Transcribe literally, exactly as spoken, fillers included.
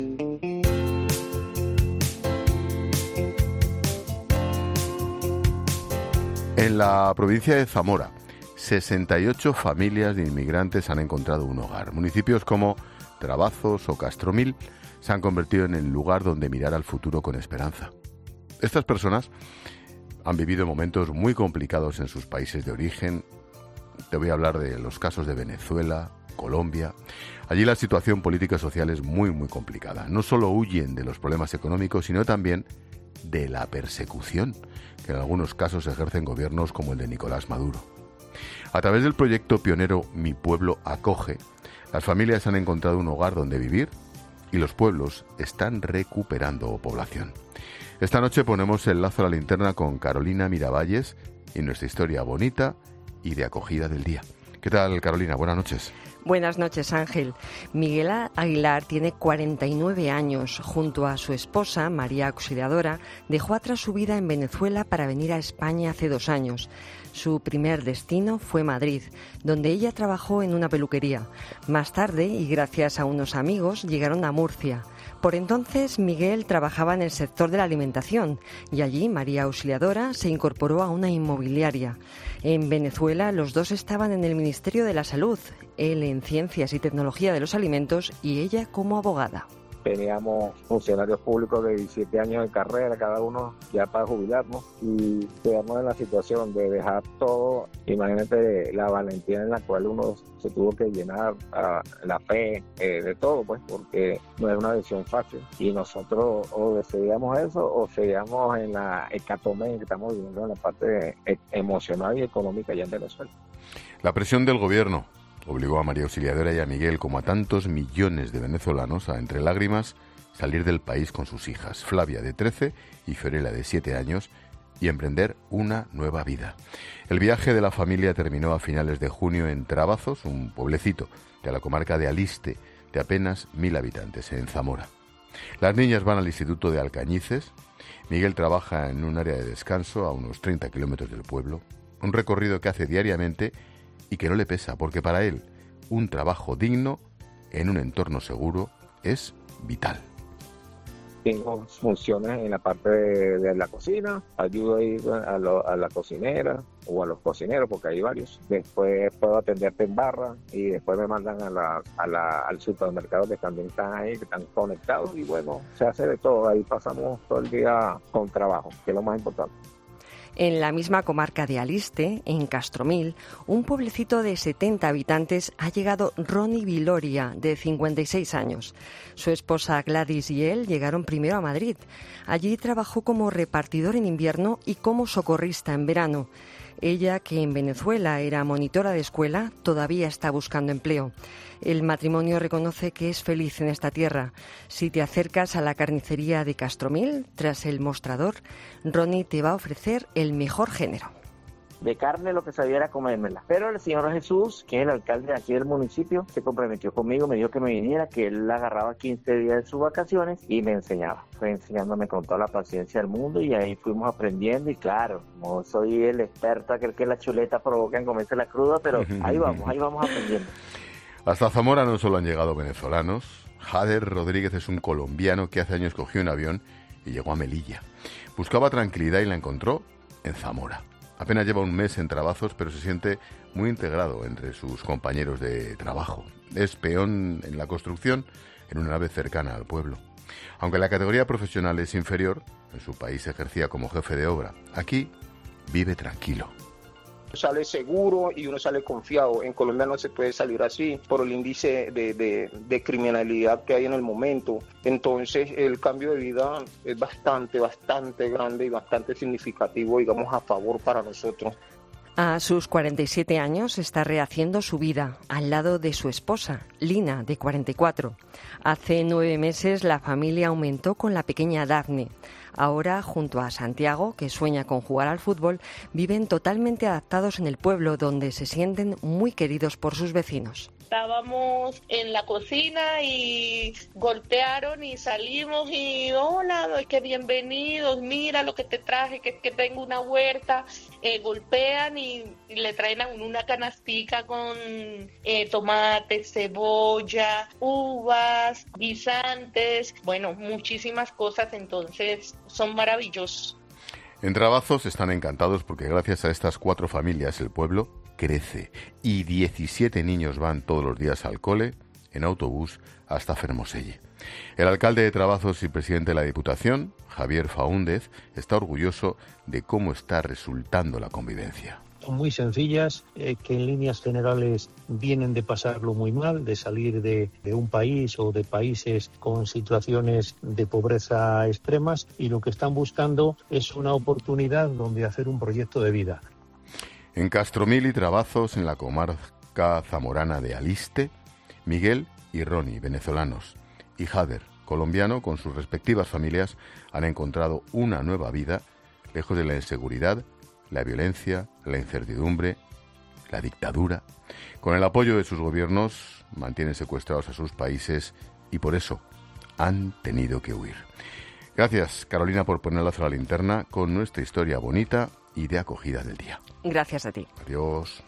En la provincia de Zamora, sesenta y ocho familias de inmigrantes han encontrado un hogar. Municipios como Trabazos o Castromil se han convertido en el lugar donde mirar al futuro con esperanza. Estas personas han vivido momentos muy complicados en sus países de origen. Te voy a hablar de los casos de Venezuela, Colombia. Allí la situación política y social es muy, muy complicada. No solo huyen de los problemas económicos, sino también de la persecución que en algunos casos ejercen gobiernos como el de Nicolás Maduro. A través del proyecto pionero Mi Pueblo Acoge, las familias han encontrado un hogar donde vivir y los pueblos están recuperando población. Esta noche ponemos el lazo a la linterna con Carolina Miravalles y nuestra historia bonita y de acogida del día. ¿Qué tal, Carolina? Buenas noches. Buenas noches, Ángel. Miguel Aguilar tiene cuarenta y nueve años. Junto a su esposa, María Auxiliadora, dejó atrás su vida en Venezuela para venir a España hace dos años. Su primer destino fue Madrid, donde ella trabajó en una peluquería. Más tarde, y gracias a unos amigos, llegaron a Murcia. Por entonces, Miguel trabajaba en el sector de la alimentación y allí María Auxiliadora se incorporó a una inmobiliaria. En Venezuela, los dos estaban en el Ministerio de la Salud, él en Ciencias y Tecnología de los Alimentos y ella como abogada. Teníamos funcionarios públicos de diecisiete años de carrera, cada uno ya para jubilarnos, y quedamos en la situación de dejar todo. Imagínate la valentía en la cual uno se tuvo que llenar, a la fe, eh, de todo, pues, porque no es una decisión fácil. Y nosotros o decidíamos eso o seguíamos en la hecatombe que estamos viviendo en la parte emocional y económica ya en Venezuela. La presión del gobierno obligó a María Auxiliadora y a Miguel, como a tantos millones de venezolanos, a, entre lágrimas, salir del país con sus hijas, Flavia, de trece, y Fiorella, de siete años, y emprender una nueva vida. El viaje de la familia terminó a finales de junio en Trabazos, un pueblecito de la comarca de Aliste, de apenas mil habitantes, en Zamora. Las niñas van al instituto de Alcañices. Miguel trabaja en un área de descanso a unos treinta kilómetros del pueblo, un recorrido que hace diariamente y que no le pesa, porque para él un trabajo digno en un entorno seguro es vital. Tengo funciones en la parte de, de la cocina, ayudo a ir a, lo, a la cocinera o a los cocineros, porque hay varios. Después puedo atenderte en barra y después me mandan a la, a la, al supermercado, que también están ahí, que están conectados, y bueno, se hace de todo. Ahí pasamos todo el día con trabajo, que es lo más importante. En la misma comarca de Aliste, en Castromil, un pueblecito de setenta habitantes, ha llegado Ronnie Viloria, de cincuenta y seis años. Su esposa Gladys y él llegaron primero a Madrid. Allí trabajó como repartidor en invierno y como socorrista en verano. Ella, que en Venezuela era monitora de escuela, todavía está buscando empleo. El matrimonio reconoce que es feliz en esta tierra. Si te acercas a la carnicería de Castromil, tras el mostrador, Ronnie te va a ofrecer el mejor género. De carne lo que sabía era comérmela. Pero el Señor Jesús, que es el alcalde de aquí del municipio, se comprometió conmigo, me dijo que me viniera, que él agarraba quince días de sus vacaciones y me enseñaba. Fue enseñándome con toda la paciencia del mundo y ahí fuimos aprendiendo. Y claro, no soy el experto, aquel que la chuleta provoca en comerse la cruda, pero ahí vamos, ahí vamos aprendiendo. Hasta Zamora no solo han llegado venezolanos. Jader Rodríguez es un colombiano que hace años cogió un avión y llegó a Melilla. Buscaba tranquilidad y la encontró en Zamora. Apenas lleva un mes en Trabazos, pero se siente muy integrado entre sus compañeros de trabajo. Es peón en la construcción en una nave cercana al pueblo. Aunque la categoría profesional es inferior, en su país ejercía como jefe de obra. Aquí vive tranquilo. Sale seguro y uno sale confiado. En Colombia no se puede salir así por el índice de, de, de criminalidad que hay en el momento. Entonces el cambio de vida es bastante, bastante grande y bastante significativo, digamos, a favor para nosotros. A sus cuarenta y siete años está rehaciendo su vida al lado de su esposa, Lina, de cuarenta y cuatro. Hace nueve meses la familia aumentó con la pequeña Dafne. Ahora, junto a Santiago, que sueña con jugar al fútbol, viven totalmente adaptados en el pueblo, donde se sienten muy queridos por sus vecinos. Estábamos en la cocina y golpearon y salimos y hola, que bienvenidos, mira lo que te traje, que, que tengo una huerta. Eh, golpean y, y le traen a uno una canastica con eh, tomates, cebolla, uvas, guisantes, bueno, muchísimas cosas, entonces son maravillosos. En Trabazos están encantados porque gracias a estas cuatro familias el pueblo crece y diecisiete niños van todos los días al cole en autobús hasta Fermoselle. El alcalde de Trabazos y presidente de la Diputación, Javier Faúndez, está orgulloso de cómo está resultando la convivencia. Son muy sencillas, eh, que en líneas generales vienen de pasarlo muy mal, de salir de, de un país o de países con situaciones de pobreza extremas, y lo que están buscando es una oportunidad donde hacer un proyecto de vida. En Castromil y Trabazos, en la comarca zamorana de Aliste, Miguel y Ronnie, venezolanos, y Jader, colombiano, con sus respectivas familias, han encontrado una nueva vida lejos de la inseguridad, la violencia, la incertidumbre, la dictadura. Con el apoyo de sus gobiernos, mantienen secuestrados a sus países y por eso han tenido que huir. Gracias, Carolina, por poner la linterna con nuestra historia bonita y de acogida del día. Gracias a ti. Adiós.